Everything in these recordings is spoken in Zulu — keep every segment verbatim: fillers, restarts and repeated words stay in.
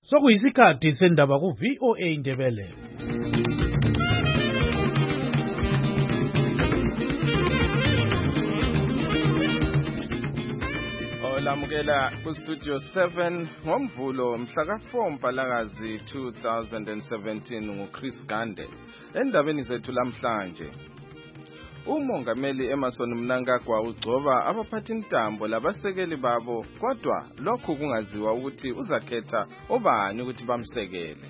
Sokuyisikhathi sendaba ku V O A Indebele. Olamukela ku Studio seven ngomvulo mhla ka four Mpalakazi two thousand seventeen nguChris Gande. Endabeni zethu lamhlanje, uMongameli Emmerson Mnangagwa ugcoba abaphathintambo labasekeli babo, kodwa lokhu kungaziwa ukuthi uzakhetha obani ukuthi bamsekele.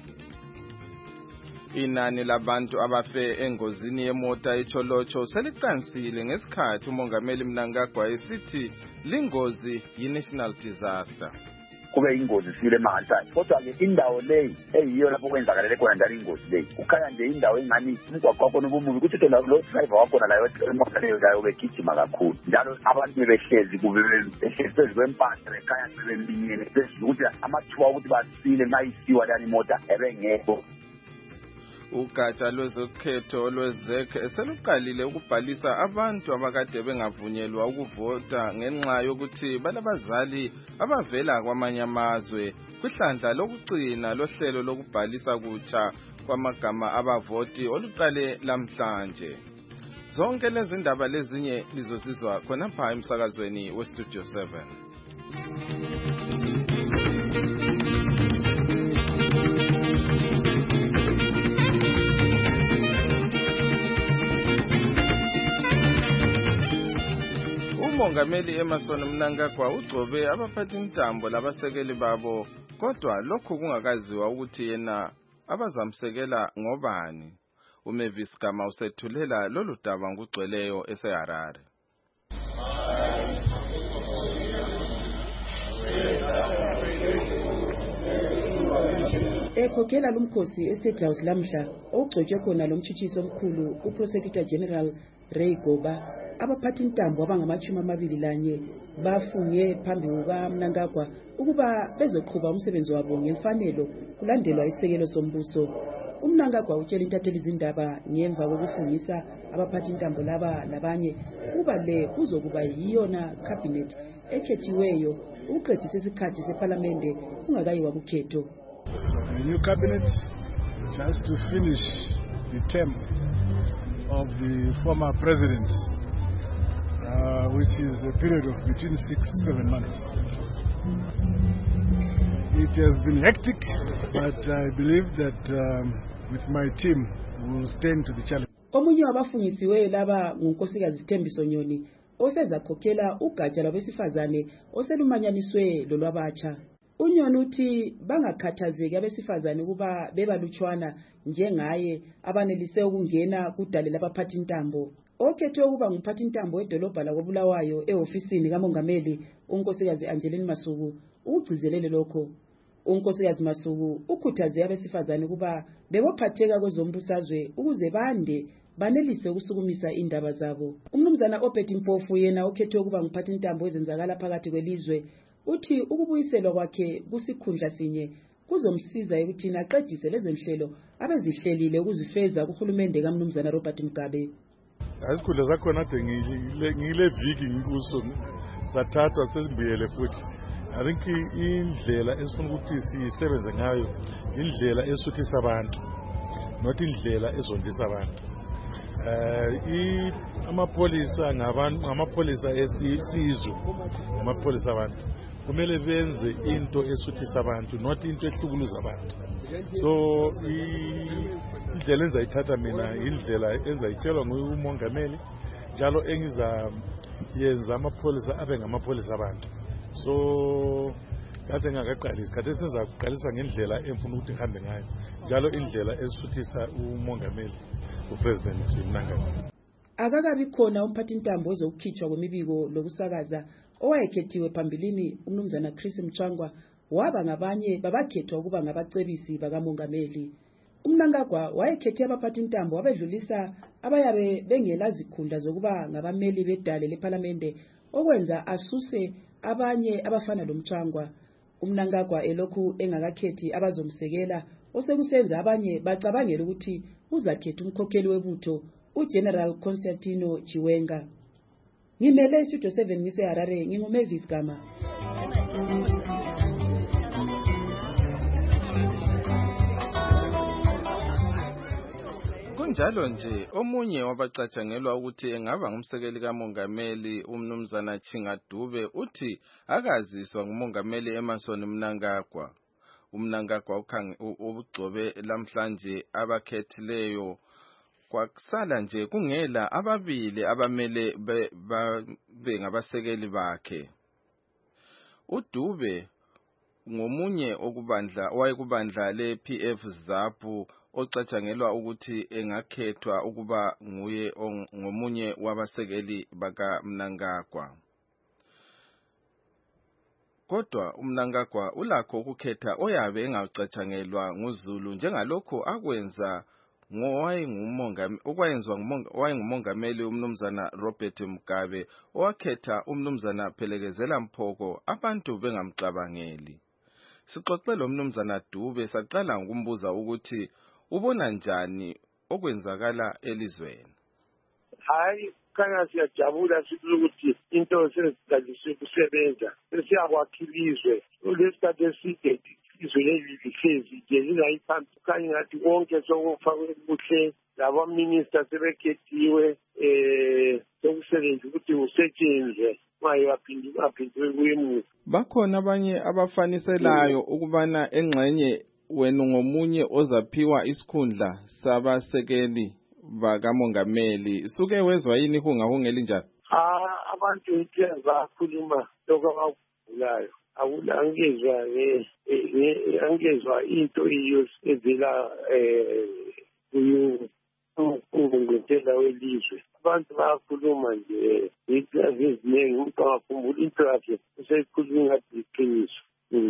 Inani labantu abafe engozini yemota eCholocho seliqansile ngesikhathi uMongameli Mnangagwa esithi lingozi yi-national disaster. Kube ingozi sile mangalithatha, kodwa ke indawo leyi eyiyo lapho kwenzakalele khona njalo ingozi leyi ukhaya nje indawo engani umgwaqo wakho nobumuntu ukuthi uthola lo driver wakho layo emoto leyo layo begijima kakhulu, njalo abantu behlezi kube behlezi kwempahla bekhaya bebelinyene ukuthi amathuba ukuthi basile mayisiwa lani imota ebengekho. Ugatsha lwezokhetho lwezekhe seluqalile ukubhalisa abantu abakade bengavunyelwa ukuvota ngenxa yokuthi balabazali abavela kwamanye amazwe kwihlandla lokugcina lohlelo lokubhalisa kutsha kwamagama abavoti oluqale lamhlanje. Zonke lezi ndaba lezinye lizosizwa khonapha emsakazweni we Studio seven. uMongameli Emmerson Mnangagwa ugcobe abaphathintambo labasekeli babo, kodwa lokhu kungakaziwa ukuthi yena abazamsekela ngobani. uMavis Gama usethulela lolu daba ngugcweleyo eseHarare. Ekhokhela lumkhosi eState House lamhla ogcotshwe khona lomtshutshisi omkhulu uProsecutor General Ray Goba, abaphathintambo abangamachumi amabili lanye bafunge phambi kukaMnangagwa ukuba bezoqhuba umsebenzi wabo ngemfanelo kulandelwa isekelo sombuso. uMnangagwa utshela intatheli izindaba ngemva kokufungisa abaphathintambo laba labanye kuba le kuzokuba yiyona cabinet ekhethiweyo uqedisa isikhathi seParliament ungakayiwa kukhetho. The new cabinet just to finish the term of the former president, uh, which is a period of between six to seven months. It has been hectic, but I believe that um, with my team we will stand to the challenge. Omunye wabafungisiweyo laba ngunkosikazi Thembiso Nyoni osezakhokhela ugatsha lwabesifazane oselumanyaniswe lolwabatsha. uNyoni uthi bangakhathazeki abesifazane ukuba bebalutshwana njengaye abanelise ukungena kudale labaphathintambo. Okhethwe ukuba ngumphathintambo wedolobha lakoBulawayo ehofisini kaMongameli unkosikazi Angeline Masuku ugcizelele lokho. unkosikazi Masuku ukhuthaze abesifazane ukuba bebophatheka kwezombusazwe ukuze bande banelise ukusukumisa indaba zabo. Umnumzana Obed Mpofu yena okhethwe ukuba ngumphathintambo ezenzakala phakathi kwelizwe uthi ukubuyiselwa kwakhe kusikhundla sinye kuzomsiza ukuthi aqedise lezenhlelo abezihlelile ukuzifeza kuhulumende kaMnumzana Robert Mugabe. Asikhundla zakhona ade ngile viki ngikuso sathathwa sesibuyele futhi. I think indlela esifuna ukuthi sisebenze ngayo indlela esuthisa abantu, not indlela ezondisa abantu. Eh amapolisa ngabantu ngamapolisa esizwe, amapolisa abantu kumele benze into esuthisa abantu, not into ehlukuluza abantu. So indlela enza ithatha mina indlela enza itshelwa nguMongameli njalo engiza yenza amapolisa abe ngamapolisa abantu. So kade ngakaqalisa kade senza ukuqalisa ngendlela emfuna ukuthi ihambe ngayo njalo indlela esuthisa uMongameli uPresident Mnangagwa. Akakabi khona umphathintambo ozokukhitshwa kwemibiko lokusakaza owayekhethiwe phambilini uMnumzana Chris Mchangwa waba ngabanye babakhethwa ukuba ngabacebisi bakaMongameli. uMnangagwa wayekhethe abaphathintambo abedlulisa abayabe bengela zikhundla zokuba ngabameli bedale leParliament okwenza asuse abanye abafana loMchangwa. uMnangagwa elokhu engakakhethi abazomsekela osekusenza abanye bacabangela ukuthi uzakhetha umkhokheli webutho uGeneral Constantino Chiwenga. Ngimele Studio seven ngiseHarare, nginguMavis Gama. Kunjalo nje omunye wabacatshangelwa ukuthi engaba ngumsekeli kamongameli umnumzana Chingadube uthi akaziswa ngumongameli Emmerson Mnangagwa. UMnangagwa ugcobe lamhlanje abakhethileyo kwakusala nje kungela ababili abamele babe ngabasekeli bakhe. UDube ngomunye okubandla wayekubandla le-P F ZAPU ocatshangelwa ukuthi engakhethwa ukuba nguye ngomunye wabasekeli baka Mnangagwa. Kodwa uMnangagwa ulakho ukukhetha oyabe engacatshangelwa nguZulu njengalokho akwenza ngowayengumongameli okwenzwa ngumongameli umnumzana Robert Mugabe owakhetha umnumzana Phelekezela Mphoko abantu bengamcabangeli. Sixoxele umnumzana Dube saqala ngokumbuza ukuthi ubona njani okwenzakala elizweni. Hayi kana siyajabula sithi ukuthi into sesiqaliswe kusebenza sesiyakwakhiliswe lesikhathi eside izwe leli lihlezi nje lingayiphambi kanye ngathi konke sokufakwe kuhle laba minister sebekhethiwe eh sokusebenza ukuthi usetshenzwe maye waphindi waphindwe kuyemu. Bakhona abanye abafaniselayo ukubana engxenye wena ngomunye ozaphiwa isikhundla sabasekeli bakamongameli suke wezwa yini hungahungeli njalo? Ah abantu into bakhuluma lokho abakulayo awulangezwa ne angezwa into iyo evela eh kuyo ngokungena welizwe abantu bakhuluma nje izinto eziningi umuntu akakhumbula into yakhe usekhuluma iqiniso.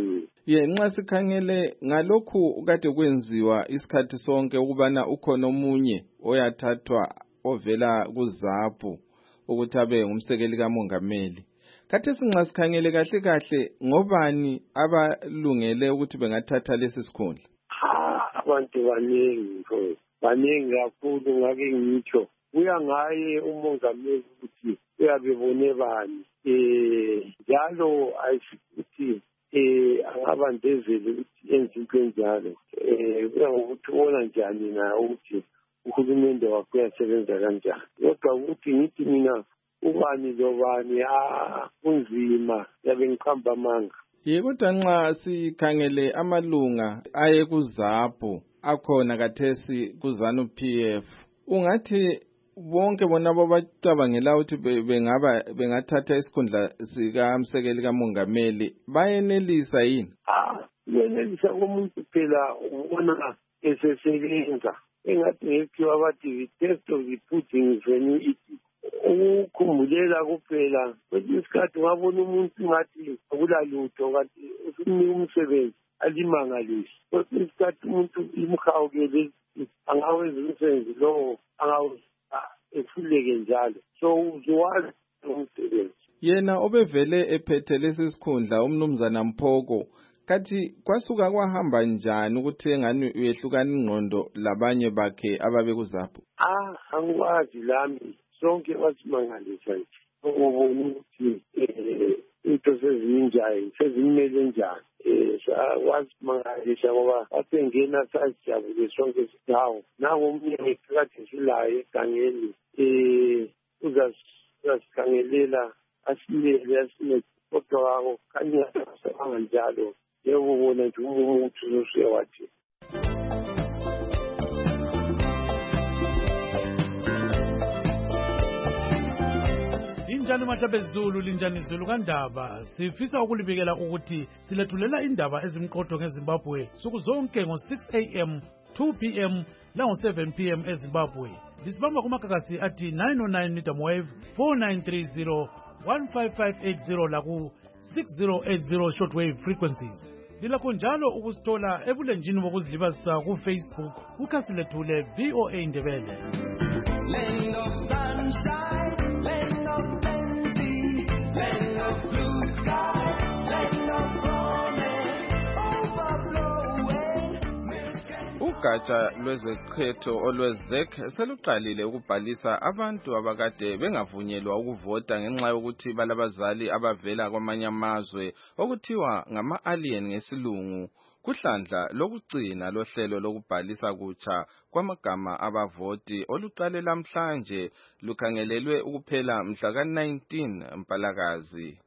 Ye nxa sikhangele ngalokhu kade kwenziwa isikhathi sonke ukubana ukhona omunye oyathathwa ovela kuZAPU ukuthi abe ngumsekeli kamongameli. Kade sinxa sikhangele kahle kahle ngobani abalungele ukuthi bengathatha lesi sikhundla? Ha abantu baningi mfo baningi kakhulu ngake ngitsho kuya ngaye umongameli ukuthi uyabebone bani eh njalo ayisithi eh angabandezele ukuthi enze into enjalo eh kuya ngokuthi ubona njani na ukuthi uhulumende wakho uyasebenza kanjani. Kodwa ukuthi ngithi mina ubani lobani ah kunzima yabe ngikhamba amanga. Yebo kodwa nxa sikhangele amalunga aye kuZAPU akhona kathesi kuZANU P F ungathi bonke bona babacabangela ukuthi bengaba bengathatha isikhundla sika msekeli kamongameli bayenelisa yini? Ah yenelisa umuntu phela ubona esesebenza engathi ngekhiwa abathi test of the pudding when it ukukhumbulela kuphela kwesinye isikhathi ungabona umuntu ngathi akulalutho kanti usunika umsebenzi alimangalisi. Kwesinye isikhathi umuntu imhawukele angawenza umsebenzi lowo angawenza efuleke njalo so uziwazi umsebenzi. Yena obevele ephethe lesi sikhundla umnumzana Mphoko kathi kwasuka kwahamba njani ukuthi engani uyehlukana ingqondo labanye bakhe ababe kuZAPU? Ah angikwazi lami sonke wasimangalisa nje ubona ukuthi into sezinjani sezimele njani eh wasimangalisa ngoba athengena sasijabule sonke sidawo nawo umnyango phakathi silaye egangeni eh uzasikhangelela asimele asime kodwa wako kanye kanjalo yebo ubona nje umuntu usuyawathi. Linjani Matlabe Zulu, linjani Zulu kaNdaba. Sifisa ukulibikela ukuthi silethulela indaba ezimqotho ngeZimbabwe suku zonke ngo six a m, two p m lango seven p m eZimbabwe. Lisibamba kumakakasi athi nine oh nine medium wave, four nine three zero, one five five eight zero laku six zero eight zero shortwave frequencies. Lilakho njalo ukusithola ebulenjini bokuzilibazisa ku Facebook kukhasi lethu le V O A Ndebele. Land of sunshine, land of plenty, land of blue sky, land of promise, overflowing. Ugatsha lwezekhetho olwezek seluqalile ukubhalisa abantu abakade bengavunyelwa ukuvota ngenxa yokuthi balabazali abavela kwamanye amazwe okuthiwa ngama-alien ngesilungu kuhlandla lokugcina lohlelo lokubhalisa kutsha kwamagama abavoti oluqale lamhlanje lukhangelelwe ukuphela mhla ka nineteen Mpalakazi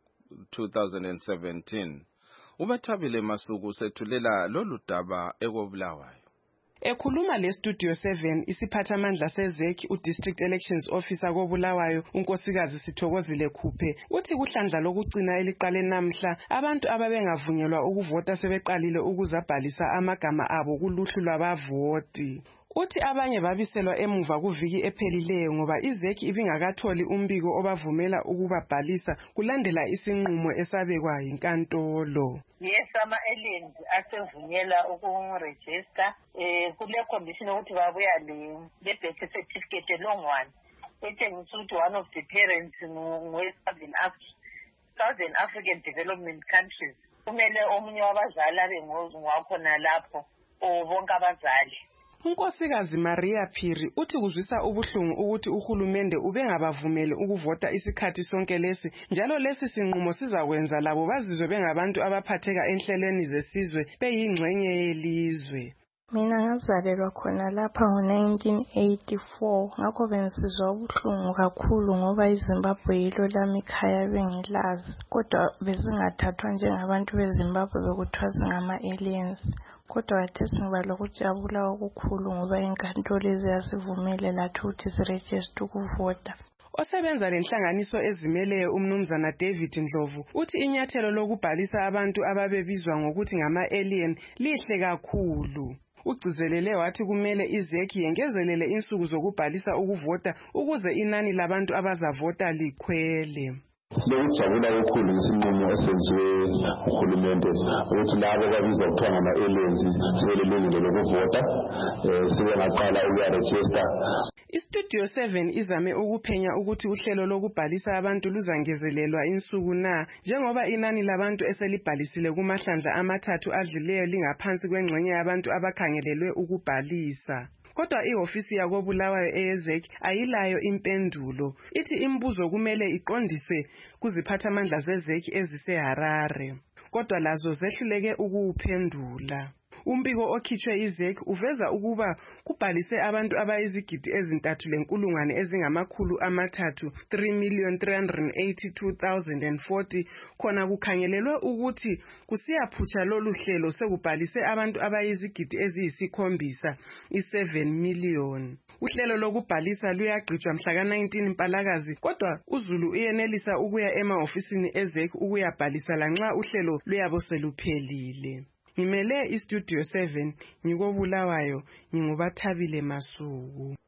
two thousand seventeen. Ubathabile Masuku sethulela lolu daba ekobulawayo. Ekhuluma le Studio seven isiphathamandla seZEC uDistrict Elections Officer koBulawayo unkosikazi Sithokozile Khuphe uthi kuhlandla lokugcina eliqale namhla abantu ababengavunyelwa ukuvota sebeqalile ukuzabhalisa amagama abo kuluhlu lwabavoti. Uthi abanye babiselwa emuva kuviki ephelileyo ngoba iZEC ibingakatholi umbiko obavumela ukubabhalisa kulandela isinqumo esabekwa yinkantolo. Yes, ama-aliens asevunyela ukuregister eh kule condition ukuthi babuya le birth certificate a long one etshengisa ukuthi one of the parents ngwe-Southern Southern African Development Countries. Kumele omunye wabazali abe ngwakhona lapho o bonke abazali. Unkosikazi Maria Phiri uthi kuzwisa ubuhlungu ukuthi uhulumende ubengabavumeli ukuvota isikhathi sonke lesi njalo lesi sinqumo sizakwenza labo bazizwe bengabantu abaphatheka enhlelweni zesizwe beyingxenye yelizwe. Mina ngazalelwa khona lapha ngo nineteen eighty-four ngakho bensizwa ubuhlungu kakhulu ngoba iZimbabwe yilo lami ikhaya bengilazi kodwa bezingathathwa njengabantu beZimbabwe bekuthiwa ngama-aliens. Kodwa khathesi ngiba lokujabula okukhulu ngoba inkantolo izasivumele lathi ukuthi siregister ukuvota. Osebenza lenhlanganiso ezimeleyo umnumzana David Ndlovu uthi inyathelo lokubhalisa abantu ababebizwa ngokuthi ngama-alien lihle kakhulu. Ugcizelele wathi kumele iZEC yengezelele insuku zokubhalisa ukuvota ukuze inani labantu abazavota likhwele. Silokujabula kakhulu ngesinqumo esenziwe uhulumende ukuthi labo ababizwa kuthiwa ngama-aliens sebelelungelo lokuvota sebengaqala ukuyaregister. iStudio seven izame ukuphenya ukuthi uhlelo lokubhalisa abantu luzangezelelwa insuku na njengoba inani labantu eselibhalisile kumahlandla amathathu adlileyo lingaphansi kwengxenye yabantu abakhangelelwe ukubhalisa. Kodwa ihofisi yakobulawayo eyeZEC ayilayo impendulo. Ithi imibuzo kumele iqondiswe kuziphathamandla zeZEC eziseHarare. Kodwa lazo zehluleke ukuwuphendula. Umbiko okhitshwe iZEC uveza ukuba kubhalise abantu abayizigidi ezintathu lenkulungwane ezingamakhulu amathathu three million three hundred eighty-two thousand forty khona kukhangelelwe ukuthi kusiyaphutsha lolu hlelo sekubhalise abantu abayizigidi eziyisikhombisa i-seven million. Uhlelo lokubhalisa luyagqitshwa mhla ka nineteen Mpalakazi kodwa uZulu uyenelisa ukuya emahofisini eZEC ukuyabhalisa lanxa uhlelo luyabo seluphelile. Ngimele iStudio seven ngikobulawayo ngingubathabile Masuku.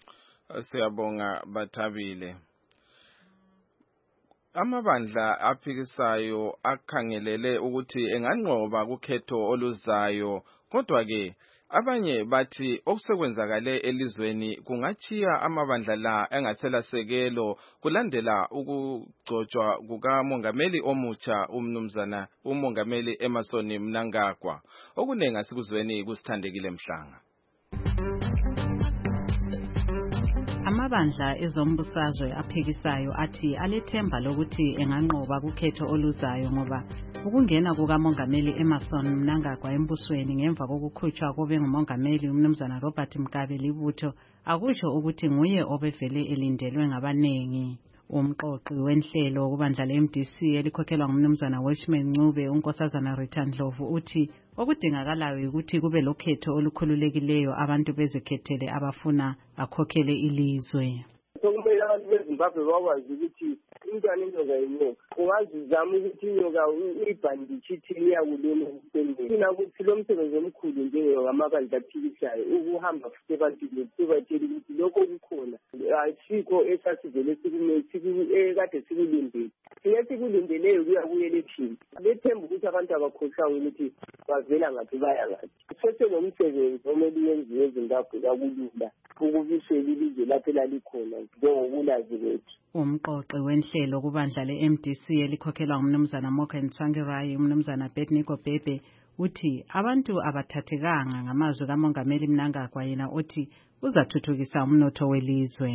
Siyabonga Bathabile. Amabandla aphikisayo akhangelele ukuthi enganqoba kukhetho oluzayo kodwa ke abanye bathi okusekwenzakale elizweni kungachiya amabandla la engaselasekelo kulandela ukugcotshwa kukamongameli omutsha umnumzana umongameli Emmerson Mnangagwa. Okunenga sikuzweni kusithandekile Mhlanga. Amabandla ezombusazwe aphikisayo athi alethemba lokuthi enganqoba kukhetho oluzayo ngoba ukungena kukamongameli Emmerson Mnangagwa embusweni ngemva kokukhutshwa kobe ngumongameli umnumzana Robert Mugabe libutho akusho ukuthi nguye obevele elindelwe ngabanengi. Umqoqi wenhlelo kubandla le-M D C elikhokhelwa ngumnumzana Welshman Ncube unkosazana Rita Ndlovu uthi okudingakalayo ukuthi kube lokhetho olukhululekileyo abantu bezikhethele abafuna akhokhele ilizwe. Sokumele abantu beZimbabwe bakwazi ukuthi umntwana inyoka yinyoka. Ungazizama ukuthi inyoka uyibhanditshe ithi iyakuluma ekuthenini. Thina ukuthi lo msebenzi omkhulu njengamabandla aphikisayo ukuhamba futhi ebantwini sibatshela ukuthi lokho kukhona. Asikho esasivele ekade sikulindele. Thina sikulindeleyo kuya ku-election. Lethemba ukuthi abantu abakhohlwayo ukuthi bavela ngaphi baya ngaphi. Sese nomsebenzi omele uyenziwe eZimbabwe kakulula ukubisela ilizwe lapho elalikhona njengokulazi kwethu. Umqoqi wenhlelo kubandla le-M D C elikhokhelwa ngumnumzana Moken Tsvangirai umnumzana Betniko Bebe uthi abantu abathathekanga ngamazwi kamongameli Mnangagwa yena uthi uzathuthukisa umnotho welizwe.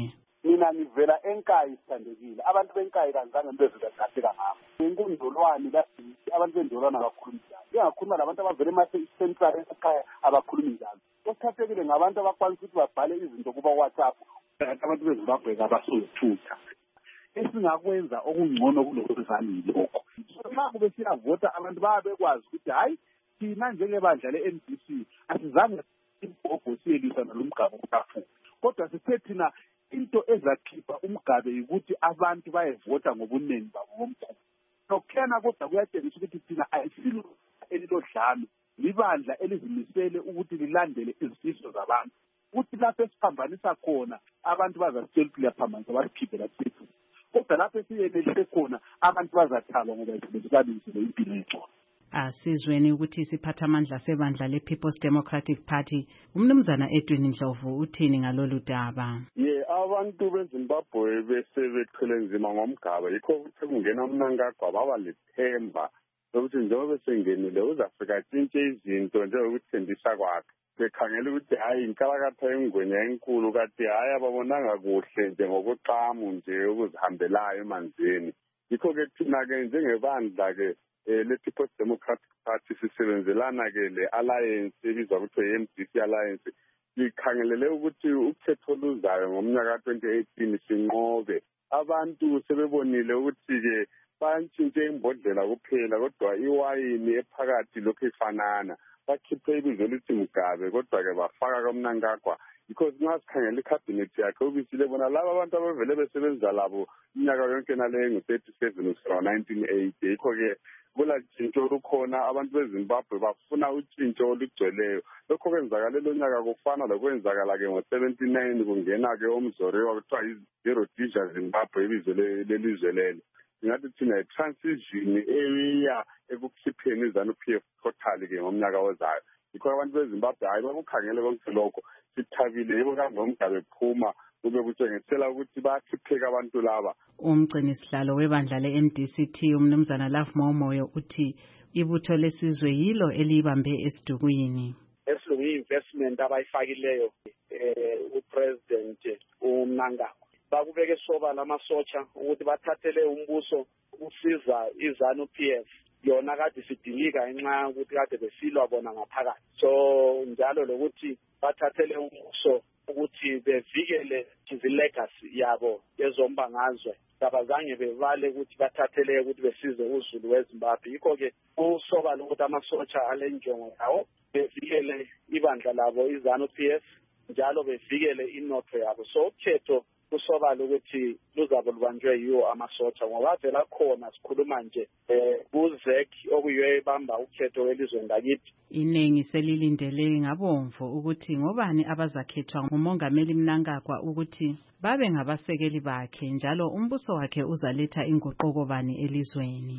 mina ngivela eNkayi sithandekile abantu beNkayi kanzange mbezela katheka ngabo inkundolwane kasi abantu bendolwana abakhuluma njalo ngiyakhuluma labantu abavela ema-central ekhaya abakhuluma njalo osithathekile ngabantu abakwanisa ukuthi babhale izinto kuba WhatsApp abantu beZimbabwe abasothutha esingakwenza okungcono kulokuzanile lokho nxa kube siyavota abantu bayabekwazi ukuthi hayi thina njengebandla le-M D C asizange imbogo siyelisana lomgaba kakhulu kodwa sithe thina into ezakhipha umgabe ukuthi abantu bayevota ngobuningi babo bomkhulu nokukhena kodwa kuyatshengisa ukuthi thina ayisilo elilodlame libandla elizimisele ukuthi lilandele izifiso zabantu ukuthi lapho esiphambanisa khona abantu bazasitshela ukuthi liyaphambanisa basikhiphe laphethu kodwa lapho esiyenelise khona abantu bazathalwa ngoba bezibalisile impilo engcono. Asizweni ukuthi siphathamandla sebandla le-People's Democratic Party umnumzana Edwin Ndlovu uthini ngalolu daba. Ye abantu beZimbabwe besebeqhele nzima ngomgaba yikho ukuthi kungena uMnangagwa baba lethemba lokuthi njengoba besengenile uzafika tshintshe izinto njengokuthembisa kwakhe bekhangela ukuthi hayi inkalakatha yengwenya enkulu kati hayi ababonanga kuhle njengokuqamu nje ukuzihambelayo emanzini yikho-ke thina-ke njengebandla-ke um le-People's Democratic Party sisebenzelana-ke le-alliance ebizwa kuthiwa i-M D C alliance sikhangelele ukuthi ukhetho oluzayo ngomnyaka ka-twenty eighteen sinqobe abantu sebebonile ukuthi-ke bantshintshe imbodlela kuphela kodwa iwayini ephakathi lokhu ifanana bakhiphe ibizo elithi Mugabe kodwa-ke bafaka kaMnangagwa because nxa sikhangela ikhabinethi yakhe ubisile bona laba abantu abavele besebenza labo iminyaka yonke nale ngu-thirty-seven kusukela nineteen eighty yikho-ke kula tshintsho olukhona abantu beZimbabwe bafuna utshintsho olugcweleyo lokho kwenzakala lonyaka kufana lokwenzakala-ke ngo-seventy-nine kungena-ke omzoriwa kuthiwa yi-Rhodesia Zimbabwe ibizo lelizwe lelo singathi thina i-transition eya ekukhipheni i-ZANU-P F total-ke ngomnyaka ozayo yikho abantu beZimbabwe hayi bakukhangele konke lokho sithabile yibo kambe umgabe phuma kube kutshengisela ukuthi bayakhipheka abantu laba. Umgcini sihlalo webandla le-M D C T umnumzana Love Momoyo uthi ibutho lesizwe yilo elibambe esidukwini. Esilungu i-investment abayifakileyo eh upresident uMnangagwa bakubeke sobala amasotsha ukuthi bathathele umbuso usiza iZANU-P F yona kade sidilika ngenxa ukuthi kade besilwa bona ngaphakathi so njalo lokuthi bathathele umbuso ukuthi bevikele izilegacy yabo yezombangazwe abazange bevale ukuthi bathathele ukuthi besize uZulu weZimbabwe yikho-ke kusobala ukuthi amasotsha alenjongo yawo bevikele ibandla labo iZANU-P F njalo bevikele inotho yabo so ukhetho kusobala ukuthi luzabe lubanjwe yiwo amasotsha ngoba vela khona sikhuluma nje eh kuZek okuyiyo ebamba ukhetho welizweni lakithi iningi selilindele ngabomvu ukuthi ngobani abazakhethwa ngumongameli Mnangagwa ukuthi babe ngabasekeli bakhe njalo umbuso wakhe uzaletha inguquko bani elizweni.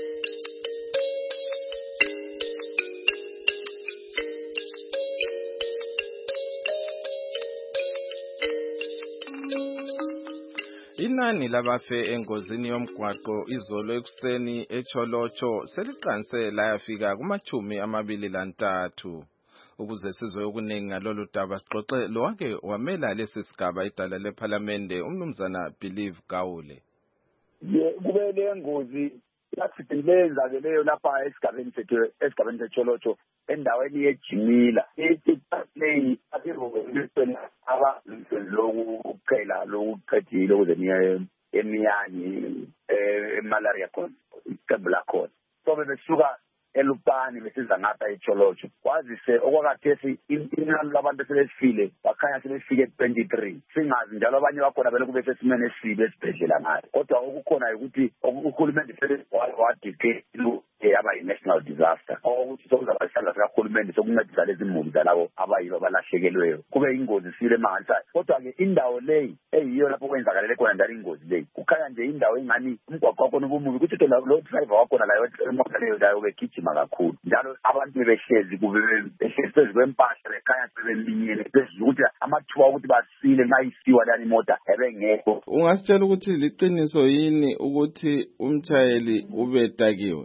Inani labafe engozini yomgwaqo izolo ekuseni eCholocho seliqanse layafika kumachumi amabili lantathu. Ukuze sizwe okuningi ngalolu daba sixoxe lowake wamela lesi sigaba idala leParliamente umnumzana Believe Gawule. Kube le ngozi yasidingenza ke leyo lapha esigabeni sethu esigabeni seCholocho endaweni yeJimila ithi asiroweni aba lokuqhela lokuqedile ukuze niye emiyani emalaria khona iqebula khona so besuka elupani besiza ngapha eCholocho kwazise okwakathesi inani labantu selesifile bakhanya selefike twenty-three singazi njalo abanye bakhona vele kube sesimene esibe esibhedlela ngayo kodwa okukhona ukuthi uhulumende wadicate yaba yi-national disaster ukuthi sokuzaba isandla sikahulumende sokuncedisa lezi muli zalabo abayibo abalahlekelweyo kube ingozi sile emangalisayo kodwa-ke indawo leyi eyiyo lapho kwenzakalele khona njalo ingozi leyi kukhanya nje indawo engani umgwaqo wakhona ubumubi ukuthi lo driver wakhona layo emota leyo layo begijima kakhulu njalo abantu behlezi behlezi phezu kwempahla bekhanya sebelinyene phezulu ukuthi amathuba ukuthi basile nxa isiwa lani imota ebengekho. Ungasitshela ukuthi liqiniso yini ukuthi umtshayeli ubetakiwe?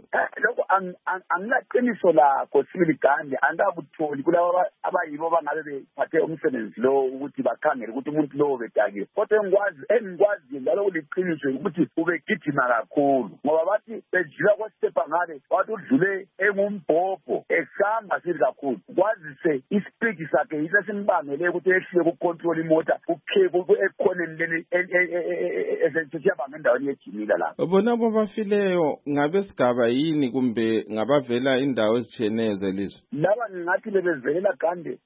lokho angilaqiniso lakho sibili gande andakutholi kulabo abayibo bangabe bephathe umsebenzi lo ukuthi bakhangele ukuthi umuntu lo bedakiwe kodwa engikwazi engikwazi njalo kuliqiniso ukuthi ubegijima kakhulu ngoba bathi bejika kwestepa ngale wathi udlule engumbhobho esihamba sili kakhulu kwazise ispeed sakhe yise simbangele ukuthi ehlike ku-control imota kukhephu ekhoneni leli esesiyabanga endaweni yejimila lapho. Bona babafileyo ngabesigaba yini kumbe ngabavela indawo ezitshiyeneyo zelizwe? Laba ngingathi bebevelela gande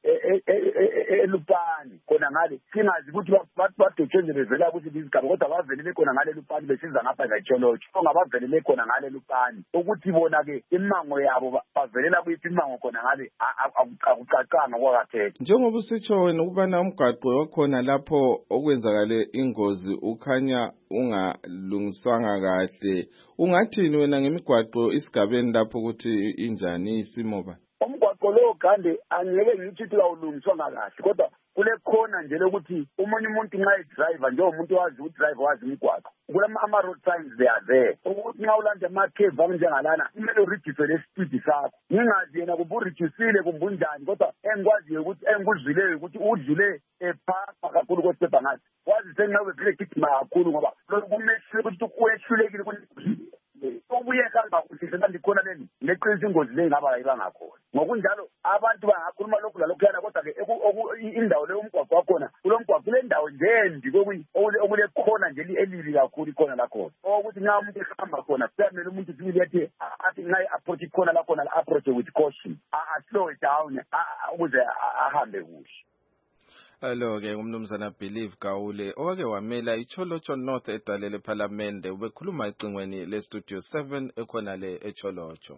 eLupani khona ngale singazi ukuthi badotshele bevela ukuthi izigaba kodwa bavelele khona ngale Lupani besiza ngapha eTsholotsho ongabavelele khona ngale Lupani ukuthi bona ke imango yabo bavelela kuyiphi imango khona ngale akucacanga kwakathethe. Njengoba usitsho wena ukubana umgwaqo wakhona lapho okwenzakale ingozi ukhanya ungalungiswanga kahle ungathini wena ngemigwaqo isigabeni lapho ukuthi injani isimo ba? Umgwaqo lo gande angeke ngithi ulungiswanga kahle kodwa kule khona nje lokuthi umunye umuntu nxa edriver nje umuntu wazi udriver wazi umgwaqo kulama ama road signs they are there ukuthi nxa ulanda amakheva njengalana kumele ureduce le speed sakho ngingazi yena kumbe ureduceile kumbe unjani kodwa engikwazi ukuthi engikuzwileyo ukuthi udlule ephapha kakhulu kwestepa ngathi wazi sengabe vele gijima kakhulu ngoba lokhu kumehlule ukuthi uyehlulekile ukuthi ubuye hamba kuhle kandikhona leni leqinisa ingozi le ngaba ayibangakhona ngokunjalo abantu bangakhuluma lokhu lalokho yana kodwa ke indawo le umgwaqo wakhona kulomgwaqo le ndawo njendi kokuyi okule khona nje elibi kakhulu khona la khona ukuthi nxa umuntu ehamba khona kumele umuntu sibili athi athi nxa approach khona la khona approach with caution a slow down ukuze ahambe kuhle. Alo-ke umnumzana Believe Gawule owake wamela iTsholotsho North edalele Parliamente ubekhuluma ecingweni le-Studio seven ekhona le eTsholotsho.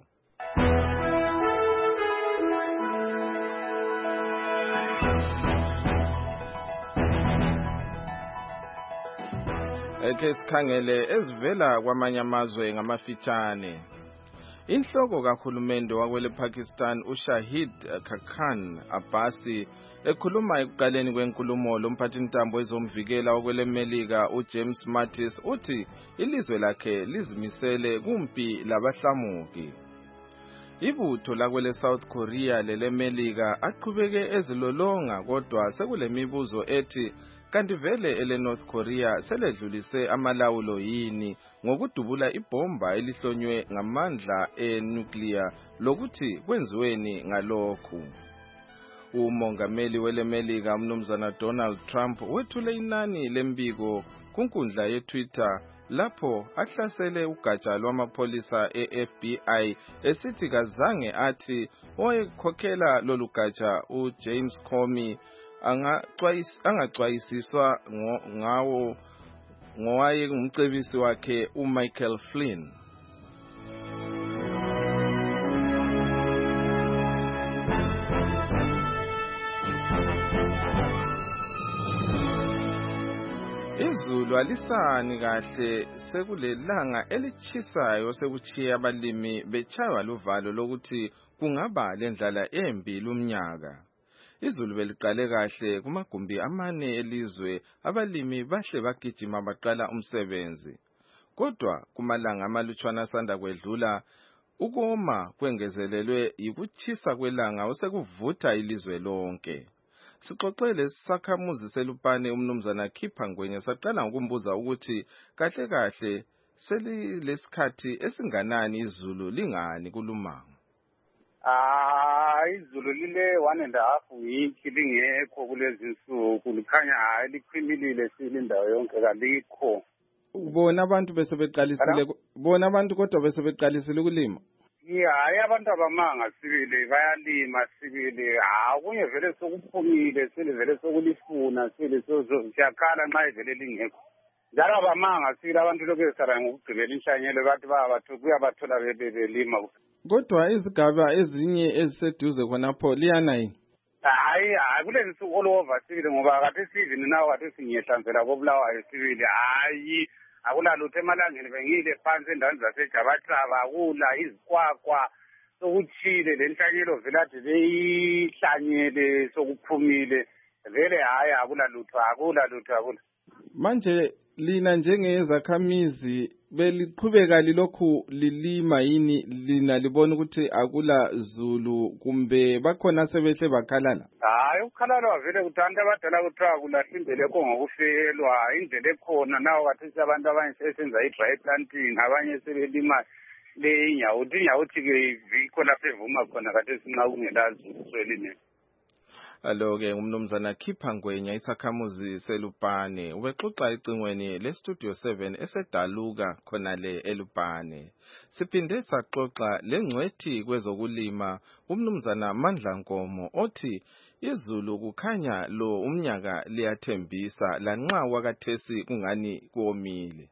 Eke sikhangele ezivela kwamanye amazwe ngamafitshane. Inhloko kahulumende wakwele Pakistan uShahid Khaqan Abbasi ekhuluma ekuqaleni kwenkulumo lomphathintambo ezomvikela okwele Melika uJames Mattis uthi ilizwe lakhe lizimisele kumpi labahlamuki. Ibutho lakwele South Korea lele Melika aqhubeke ezilolonga kodwa sekulemibuzo ethi kanti vele ele North Korea seledlulise amalawulo yini ngokudubula ibomba elihlonywe ngamandla enuclear lokuthi kwenziweni ngalokhu. Umongameli wele Melika umnumzana Donald Trump wethule inani lembiko kunkundla yeTwitter lapho ahlasele ugatsha lwamapholisa e-F B I esithi kazange athi owayekhokhela lolu gatsha uJames Comey angacwayisiswa ngawo ngowaye ngumcebisi wakhe uMichael Flynn. Izulu alisani kahle sekulelanga elichisayo sekuchiya abalimi bechaywa luvalo lokuthi kungaba lendlala embi lumnyaka. Izulu beliqale kahle kumagumbi amane elizwe abalimi bahle bagijima baqala umsebenzi. Kodwa kumalanga amalutshwana asanda kwedlula ukoma kwengezelelwe yikuchisa kwelanga osekuvutha ilizwe lonke. Sixoxele sakhamuzi seLupane umnumzana Khipha Ngwenya saqala ngokumbuza ukuthi kahle kahle selilesikhathi esinganani izulu lingani kulumanga. Ah izulu lile one and a half week lingekho kulezi insuku likhanya hayi liqhimilile silindawo yonke kalikho. Bona abantu bese beqalisile bona abantu kodwa bese beqalisile ukulima. hayi abantu abamanga sibili bayalima sibili akunye vele sokuphumile sile vele sokulifuna sile siyakhala nxa ivele lingekho njalo abamanga sibili abantu lokhu esara ngokugqibela inhlanyelo bathi babathu kuyabathola belima. Kodwa izigaba ezinye eziseduze khonapho liyana yini? hayi hayi kulezi nsuku all over sibili ngoba kade sivini nawo kade singiyehlanzela kobulawayo sibili hayi akulalutho emalangeni bengile phansi endaweni zaseJabathaba akula izikwakwa sokuthile lenhlanyelo vele ade beyihlanyele sokuphumile vele hayi akulalutho akulalutho akula. Manje lina njengezakhamizi beliqhubeka lilokhu lilima yini lina libona ukuthi akula zulu kumbe bakhona sebehle bakhalala? Hayi ukukhalala vele kuthi abantu abadala kuthiwa kulahla indlela ekho ngokufelwa indlela ekhona nawo kathi abantu abanye sesenza i-dry planting abanye sebelima le inyawuthi inyawuthi-ke yikho lapho evuma khona kathi sinxa kungela zulu swelini. Alo-ke umnumzana Khipha Ngwenya isakhamuzi seLupane ubexoxa ecingweni le-Studio seven esedaluka khona le eLupane. Siphinde saxoxa lengcwethi kwezokulima umnumzana Mandla Nkomo othi izulu kukhanya lo umnyaka liyathembisa lanxa wakathesi kungani komile.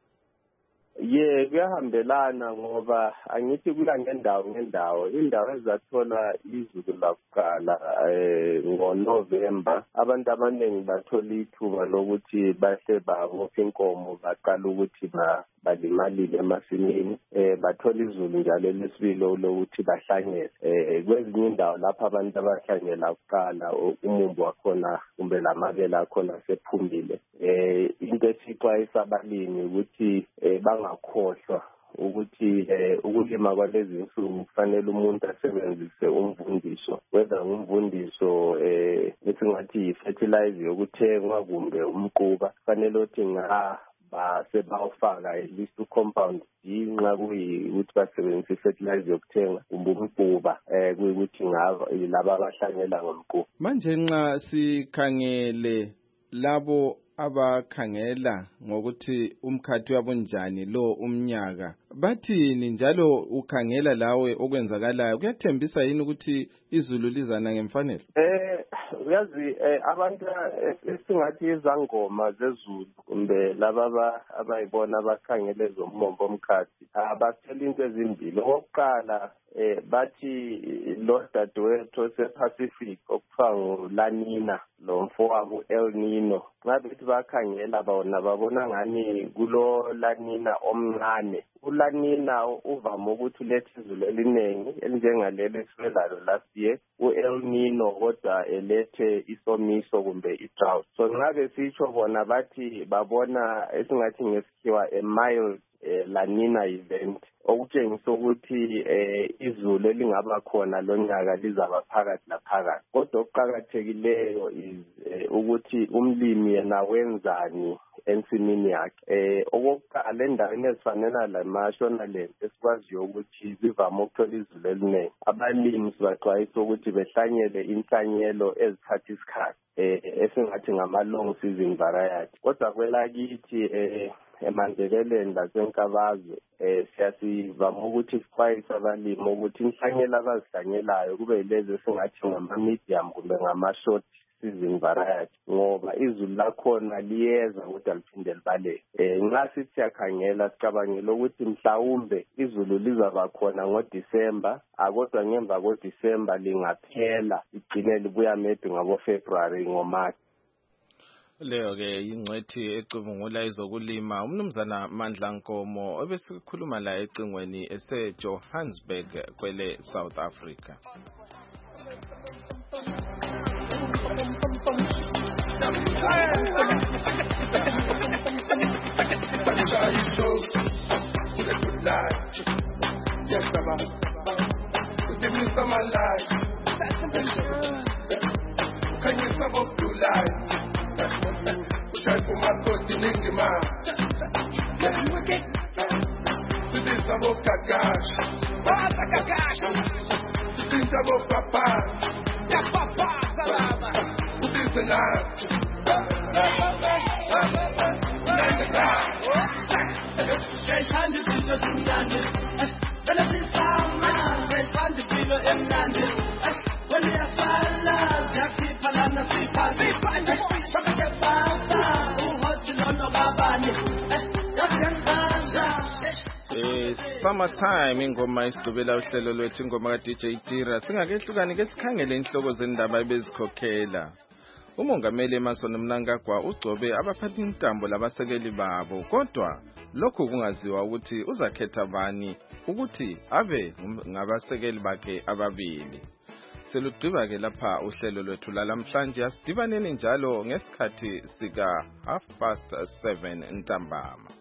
Ye kuyahambelana ngoba angithi kuya ngendawo ngendawo indawo ezathola izulu lakuqala eh ngoNovember abantu abaningi bathola ithuba lokuthi bahle babophe inkomo baqala ukuthi ba balimalile emasimini eh bathola izulu njalo lesibili lokuthi bahlanyele eh kwezinye indawo lapha abantu abahlanyela kuqala umumbu wakhona kumbe lamabele akhona sephumile eh into esixwayisa abalimi ukuthi bangakhohlwa ukuthi ukulima kwalezi insuku kufanele umuntu asebenzise umvundiso whether umvundiso eh esingathi yi-fertilizer yokuthengwa kumbe umquba kufanele uthi nga basebawufaka at least u-compound inxa kuyikuthi basebenzisa i-fertilizer yokuthenga kumbe umquba eh kuyikuthi ngaba laba abahlanyela ngomquba. Manje nxa sikhangele labo abakhangela ngokuthi umkhathi wabunjani lo umnyaka bathini njalo ukhangela lawe okwenzakalayo kuyathembisa yini ukuthi izulu lizana ngemfanelo? Eh uyazi abantu esingathi izangoma zezulu kumbe laba abayibona abakhangele zomombo omkhathi abasela into ezimbili. Okokuqala eh bathi lo dadewethu sePacific okuthiwa nguLa Nina lo mfowabo El Nino nxa bethi bakhangela bona babona ngani kulo La Nina omncane. uLa Nina uvama ukuthi ulethe izulu eliningi elinjengalelo esibelalo last year. U-El Nino kodwa elethe isomiso kumbe i-drought. So nxa besitsho bona bathi babona esingathi ngesikhiwa a mild eh, La Nina event okutshengisa ukuthi eh, izulu elingaba khona lonyaka lizaba phakathi laphakathi. Kodwa okuqakathekileyo is eh, ukuthi umlimi yena wenzani ensimini yakhe. Eh okokuqala endaweni ezifanele laMashonaland esikwaziyo ukuthi zivame ukuthola izulu eliningi. Abalimi sibaxwayisa ukuthi behlanyele inhlanyelo ezithatha isikhathi eh esingathi ngama long season variety. Kodwa kwelakithi eh eMandekeleni laseNkabazo eh siyasivama ukuthi sixwayise abalimi ukuthi inhlanyelo abazihlanyelayo kube yilezi esingathi ngama medium kumbe ngama short season variety ngoba izulu lakhona liyeza kodwa liphinde libaleke. Eh nxa sithi siyakhangela sicabangela ukuthi mhlawumbe izulu lizaba khona ngoDisemba akodwa ngemva koDisemba lingaphela igcine libuya maybe ngabo February ngoMarch. Leyo ke ingcwethi ecubungula izokulima umnumzana Mandla Nkomo obesikhuluma la ecingweni ese Johannesburg kwele South Africa. Give me some light. Can you sum up to light? Try for my coach in the man. This is about Kakash. What Kakash? This is about Papa. Yeah, Papa, Salama. This is the night. Eh summertime ingoma isidubela uhlelo lwethu ingoma ka D J Tira singakehlukani ke sikhangele inhloko zendaba ebezikhokhela. Umongameli Emmerson Mnangagwa ugcobe abaphathi intambo labasekeli babo kodwa lokho kungaziwa ukuthi uzakhetha bani ukuthi abe ngabasekeli bakhe ababili. seludwiba ke lapha uhlelo lwethu lalamhlanje. Asidibaneni njalo ngesikhathi sika half past seven ntambama.